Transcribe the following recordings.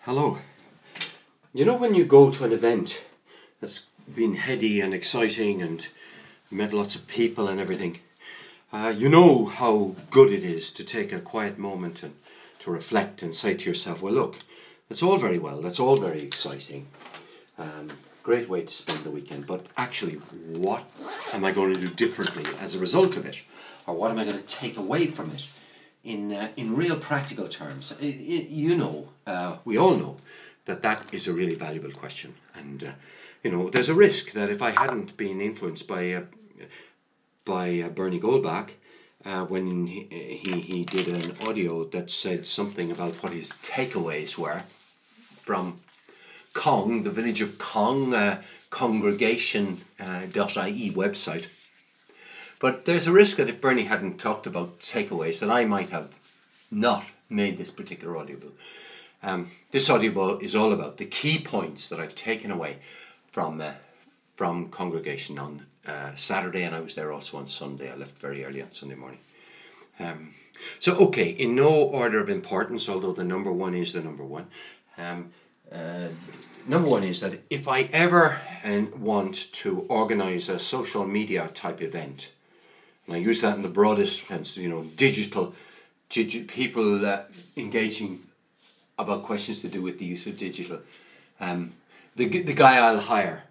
Hello. You know when you go to an event that's been heady and exciting and met lots of people and everything, you know how good it is to take a quiet moment and to reflect and say to yourself, well look, that's all very well, that's all very exciting, great way to spend the weekend, but actually what am I going to do differently as a result of it? Or what am I going to take away from it? In real practical terms, we all know that is a really valuable question, and there's a risk that if I hadn't been influenced by Bernie Goldbach when he did an audio that said something about what his takeaways were from Cong, the village of Cong, congregation.ie website. But there's a risk that if Bernie hadn't talked about takeaways, that I might have not made this particular audible. This audible is all about the key points that I've taken away from congregation on Saturday, and I was there also on Sunday. I left very early on Sunday morning. Okay, in no order of importance, although the number one is the number one. Number one is that if I ever want to organise a social media type event, and I use that in the broadest sense, digital people engaging about questions to do with the use of digital. The guy I'll hire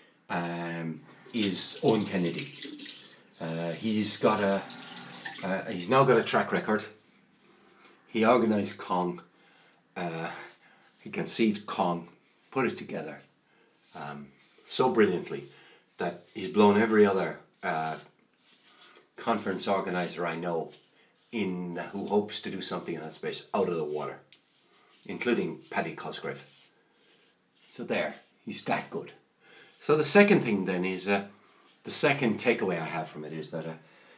is Owen Kennedy. He's now got a track record. He organised Cong. He conceived Cong, put it together so brilliantly that he's blown every other conference organizer I know who hopes to do something in that space out of the water, including Paddy Cosgrave. So there, he's that good. So the second thing then is, the second takeaway I have from it is that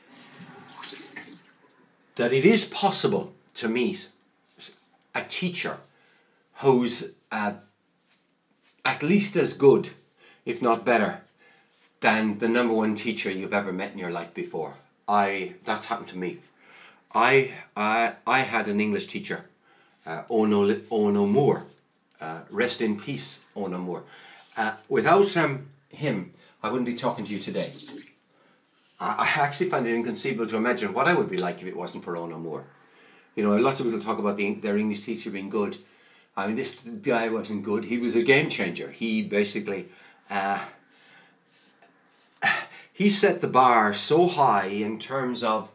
it is possible to meet a teacher who's at least as good, if not better, than the number one teacher you've ever met in your life before. That's happened to me. I had an English teacher, Owen O'Moore. Rest in peace, Owen O'Moore. Without him, I wouldn't be talking to you today. I actually find it inconceivable to imagine what I would be like if it wasn't for Owen O'Moore. Lots of people talk about their English teacher being good. I mean, this guy wasn't good. He was a game changer. He basically he set the bar so high in terms of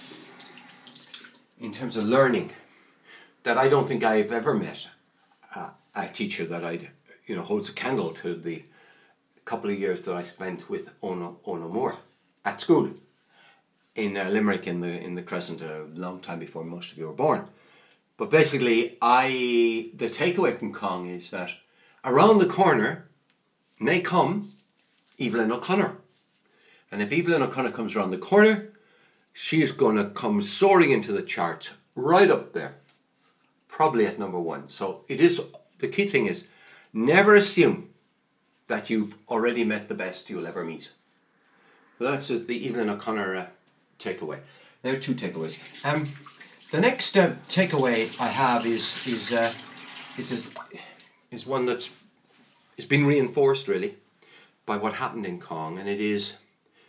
learning that I don't think I've ever met a teacher that holds a candle to the couple of years that I spent with Owen O'Moore at school in Limerick in the Crescent, a long time before most of you were born. But basically, the takeaway from Cong is that around the corner may come Evelyn O'Connor. And if Evelyn O'Connor comes around the corner, she is going to come soaring into the charts right up there, probably at number one. So the key thing is never assume that you've already met the best you'll ever meet. Well, that's the Evelyn O'Connor takeaway. There are two takeaways. The next takeaway I have is one that's been reinforced really by what happened in Cong, and it is,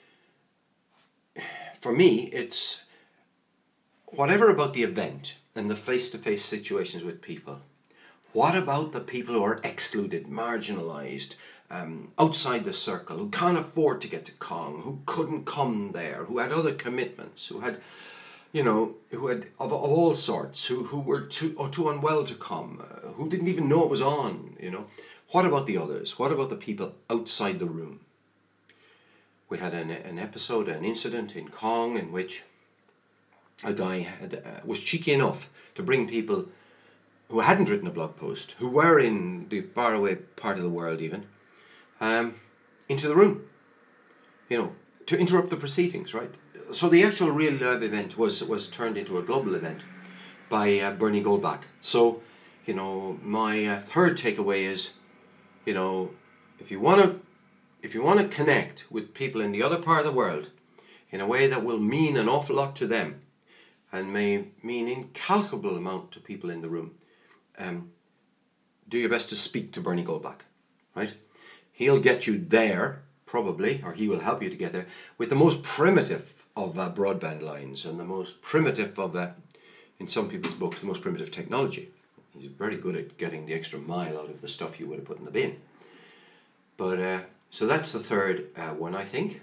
for me, it's whatever about the event and the face-to-face situations with people. What about the people who are excluded, marginalised, outside the circle, who can't afford to get to Cong, who couldn't come there, who had other commitments, who had of all sorts, who were too unwell to come, who didn't even know it was on, What about the others? What about the people outside the room? We had an incident in Cong in which a guy was cheeky enough to bring people who hadn't written a blog post, who were in the faraway part of the world even, into the room, to interrupt the proceedings, right? So the actual real live event was turned into a global event by Bernie Goldbach. So, my third takeaway is, if you want to connect with people in the other part of the world in a way that will mean an awful lot to them and may mean incalculable amount to people in the room, do your best to speak to Bernie Goldbach, right? He'll get you there, probably, or he will help you to get there, with the most primitive of broadband lines and the most primitive of, in some people's books, the most primitive technology. He's very good at getting the extra mile out of the stuff you would have put in the bin. But, so that's the third one, I think.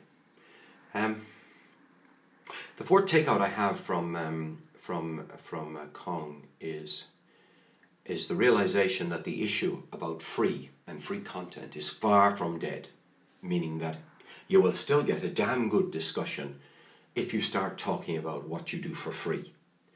The fourth takeout I have from Kong is the realization that the issue about free and free content is far from dead, meaning that you will still get a damn good discussion if you start talking about what you do for free.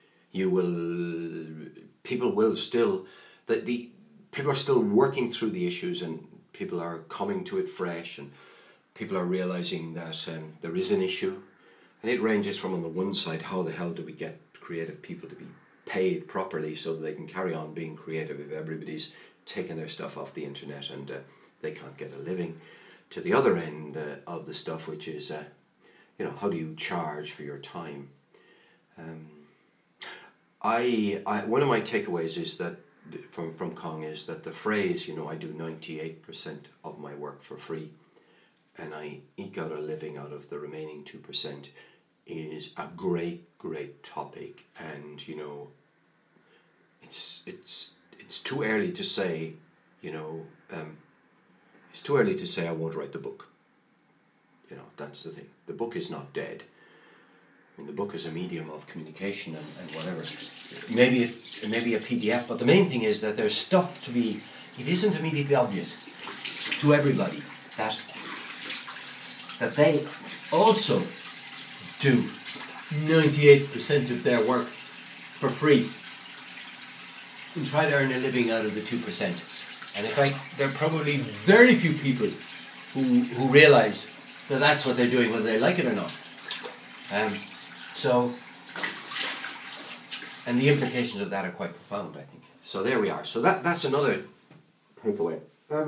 People are still working through the issues, and people are coming to it fresh, and people are realizing that there is an issue, and it ranges from, on the one side, how the hell do we get creative people to be paid properly so that they can carry on being creative if everybody's taking their stuff off the internet and they can't get a living, to the other end of the stuff, which is how do you charge for your time. One of my takeaways is that from Kong is that the phrase, I do 98% of my work for free and I eke out a living out of the remaining 2%, is a great topic. And it's too early to say, it's too early to say I won't write the book. That's the thing. The book is not dead. I mean, the book is a medium of communication and whatever. Maybe a PDF, but the main thing is that there's stuff to be. It isn't immediately obvious to everybody that they also do 98% of their work for free and try to earn a living out of the 2%. And in fact, there are probably very few people who realise that that's what they're doing, whether they like it or not. And the implications of that are quite profound, I think. So there we are. So that's another takeaway.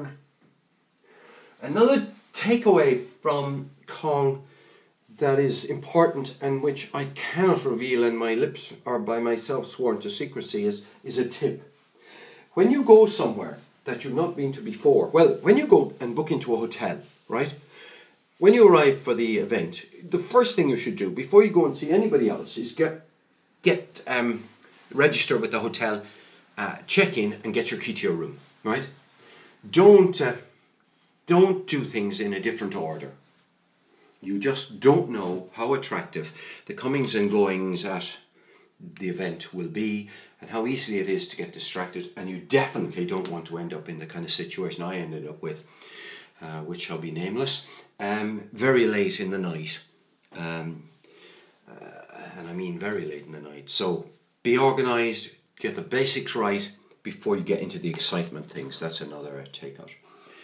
Another takeaway from Kong that is important and which I cannot reveal, and my lips are by myself sworn to secrecy, is a tip. When you go somewhere that you've not been to before, well, when you go and book into a hotel, right? When you arrive for the event, the first thing you should do before you go and see anybody else is get register with the hotel, check in, and get your key to your room. Right? Don't do things in a different order. You just don't know how attractive the comings and goings at the event will be, and how easily it is to get distracted. And you definitely don't want to end up in the kind of situation I ended up with, which shall be nameless. Very late in the night, and I mean very late in the night. So be organised, get the basics right before you get into the excitement things. That's another takeout.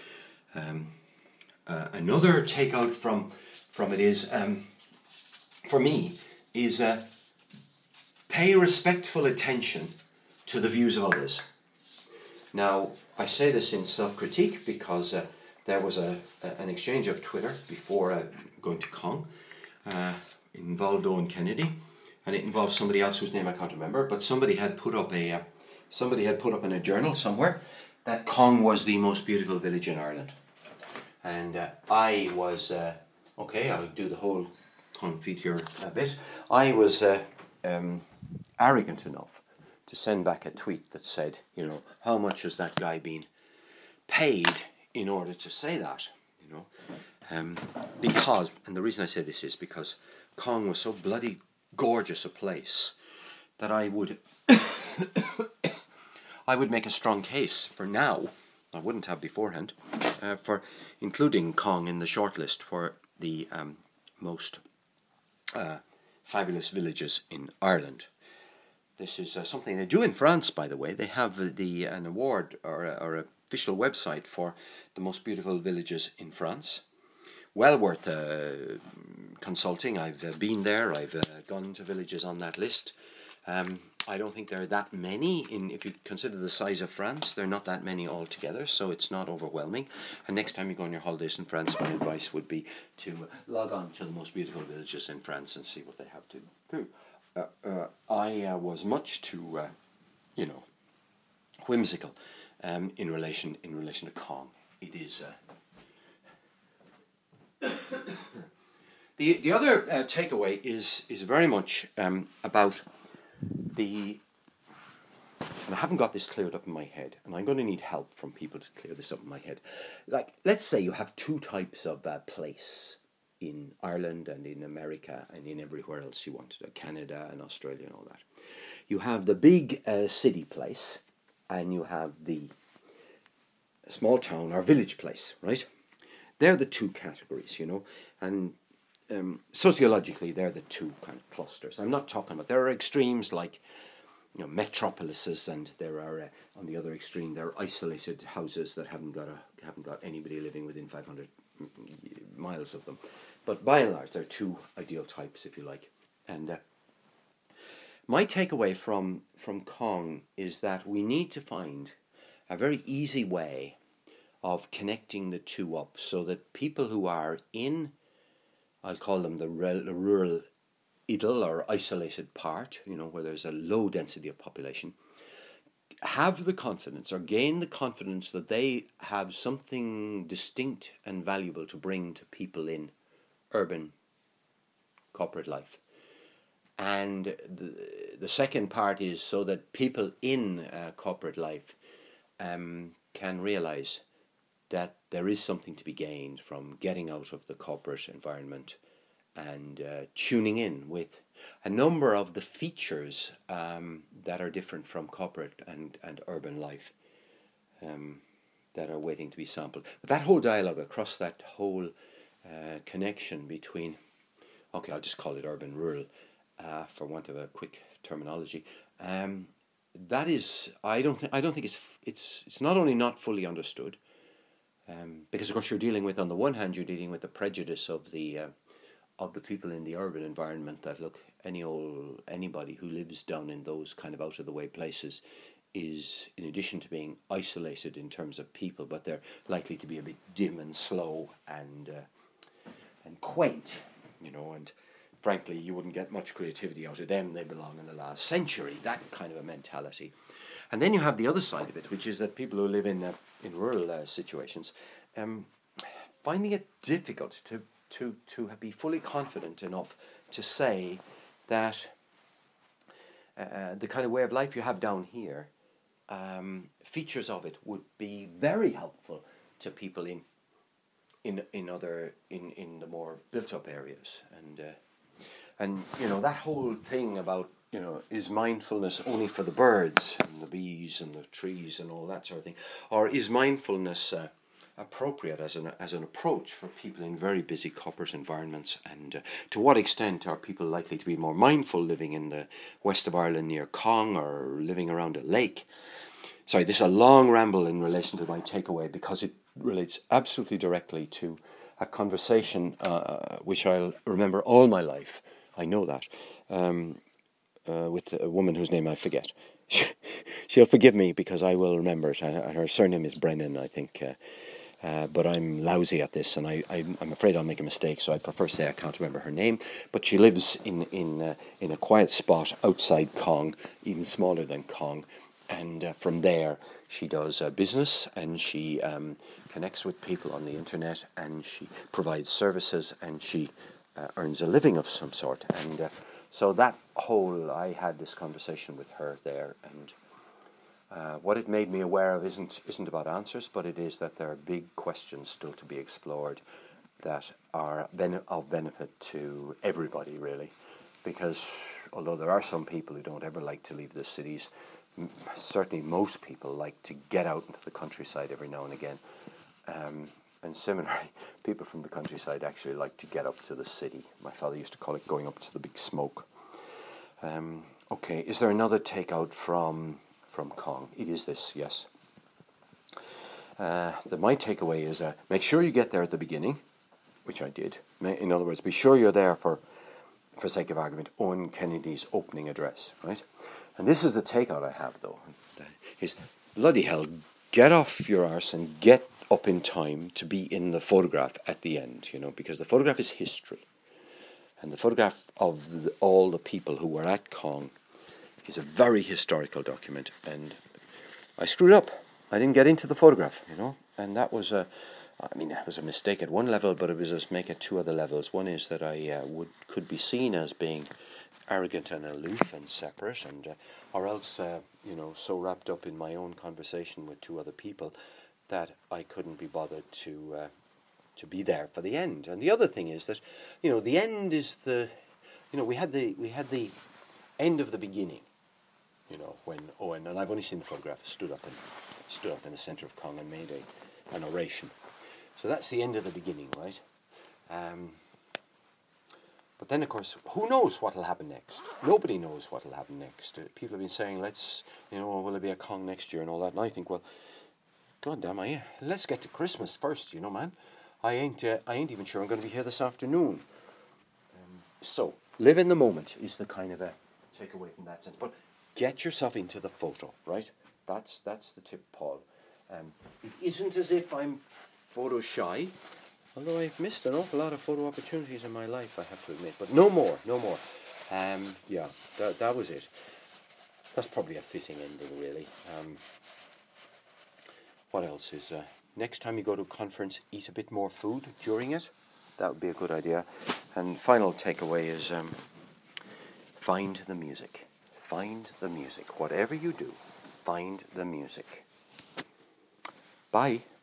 Another takeout from it is, for me, is pay respectful attention to the views of others. Now, I say this in self-critique because there was an exchange of Twitter before going to Kong. It involved Owen Kennedy, and it involved somebody else whose name I can't remember. But somebody had put up in a journal somewhere that Kong was the most beautiful village in Ireland, and I was okay. I'll do the whole confiteor bit. I was arrogant enough to send back a tweet that said, how much has that guy been paid in order to say that, because, and the reason I say this is because Kong was so bloody gorgeous a place that I would make a strong case for now, I wouldn't have beforehand, for including Kong in the shortlist for the most fabulous villages in Ireland. This is something they do in France, by the way. They have an award or official website for the most beautiful villages in France. Well worth consulting. I've been there. I've gone to villages on that list. I don't think there are that many. If you consider the size of France, there are not that many altogether, so it's not overwhelming. And next time you go on your holidays in France, my advice would be to log on to the most beautiful villages in France and see what they have to do. I was much too, whimsical in relation to Kong. It is the other takeaway is very much about the. And I haven't got this cleared up in my head, and I'm going to need help from people to clear this up in my head. Like, let's say you have two types of place in Ireland and in America and in everywhere else you want, Canada and Australia and all that. You have the big city place, and you have the small town or village place, right? They're the two categories, and sociologically they're the two kind of clusters. I'm not talking about, there are extremes like metropolises, and there are on the other extreme there are isolated houses that haven't got anybody living within 500 miles of them. But by and large, there are two ideal types, if you like. And my takeaway from Kong is that we need to find a very easy way of connecting the two up, so that people who are in, I'll call them the rural idyll or isolated part, where there's a low density of population, have the confidence or gain the confidence that they have something distinct and valuable to bring to people in urban corporate life. And the second part is so that people in corporate life can realize that there is something to be gained from getting out of the corporate environment and tuning in with a number of the features that are different from corporate and urban life that are waiting to be sampled. But that whole dialogue across that whole connection between, okay, I'll just call it urban-rural for want of a quick terminology. That is, I don't think it's not only not fully understood, because of course you're dealing with, on the one hand, you're dealing with the prejudice of the people in the urban environment that look, anybody who lives down in those kind of out of the way places is, in addition to being isolated in terms of people, but they're likely to be a bit dim and slow and quaint, and frankly you wouldn't get much creativity out of them. They belong in the last century, that kind of a mentality. And then you have the other side of it, which is that people who live in rural situations, finding it difficult to be fully confident enough to say that the kind of way of life you have down here, features of it would be very helpful to people in the more built up areas, and that whole thing about is mindfulness only for the birds and the bees and the trees and all that sort of thing, or is mindfulness appropriate as an approach for people in very busy corporate environments, and to what extent are people likely to be more mindful living in the west of Ireland near Kong or living around a lake? Sorry, this is a long ramble in relation to my takeaway, because it relates absolutely directly to a conversation which I'll remember all my life. I know that. With a woman whose name I forget. She'll forgive me because I will remember it. Her surname is Brennan, I think. But I'm lousy at this, and I'm afraid I'll make a mistake, so I prefer to say I can't remember her name. But she lives in a quiet spot outside Kong, even smaller than Kong. And from there, she does business, and she connects with people on the internet, and she provides services, and she earns a living of some sort. And so that whole, I had this conversation with her there, and what it made me aware of isn't about answers, but it is that there are big questions still to be explored that are of benefit to everybody, really. Because although there are some people who don't ever like to leave the cities, certainly most people like to get out into the countryside every now and again. And similarly, people from the countryside actually like to get up to the city. My father used to call it going up to the big smoke. Okay, is there another takeout from Kong? It is this, yes. My takeaway is make sure you get there at the beginning, which I did. In other words, be sure you're there for sake of argument, Owen Kennedy's opening address, right? And this is the takeout I have, though, is bloody hell, get off your arse and get up in time to be in the photograph at the end, because the photograph is history. And the photograph of all the people who were at Kong is a very historical document. And I screwed up. I didn't get into the photograph, and that was that was a mistake at one level, but it was a mistake at two other levels. One is that I could be seen as being arrogant and aloof and separate, and or else so wrapped up in my own conversation with two other people that I couldn't be bothered to be there for the end. And the other thing is that the end is we had the end of the beginning. When Owen, and I've only seen the photograph, stood up in the centre of Cong and made an oration. So that's the end of the beginning, right? But then, of course, who knows what will happen next? Nobody knows what will happen next. People have been saying, will there be a Cong next year and all that? And I think, well, God damn, let's get to Christmas first, man. I ain't even sure I'm going to be here this afternoon. So, live in the moment is the kind of a takeaway from that sense. But get yourself into the photo, right? That's the tip, Paul. It isn't as if I'm photo shy, although I've missed an awful lot of photo opportunities in my life, I have to admit. But no more. That was it. That's probably a fitting ending, really. What else is... next time you go to a conference, eat a bit more food during it. That would be a good idea. And final takeaway is find the music. Find the music. Whatever you do, find the music. Bye.